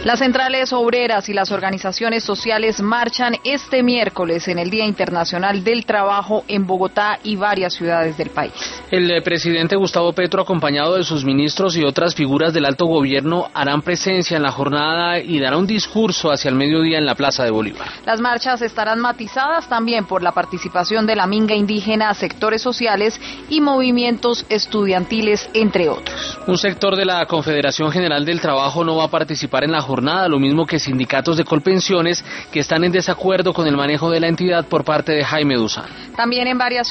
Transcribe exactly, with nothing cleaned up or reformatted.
Las centrales obreras y las organizaciones sociales marchan este miércoles en el Día Internacional del Trabajo en Bogotá y varias ciudades del país. El presidente Gustavo Petro, acompañado de sus ministros y otras figuras del alto gobierno, harán presencia en la jornada y dará un discurso hacia el mediodía en la Plaza de Bolívar. Las marchas estarán matizadas también por la participación de la minga indígena, sectores sociales y movimientos estudiantiles, entre otros. Un sector de la Confederación General del Trabajo no va a participar en la jornada, lo mismo que sindicatos de Colpensiones, que están en desacuerdo con el manejo de la entidad por parte de Jaime Duzán. También en varias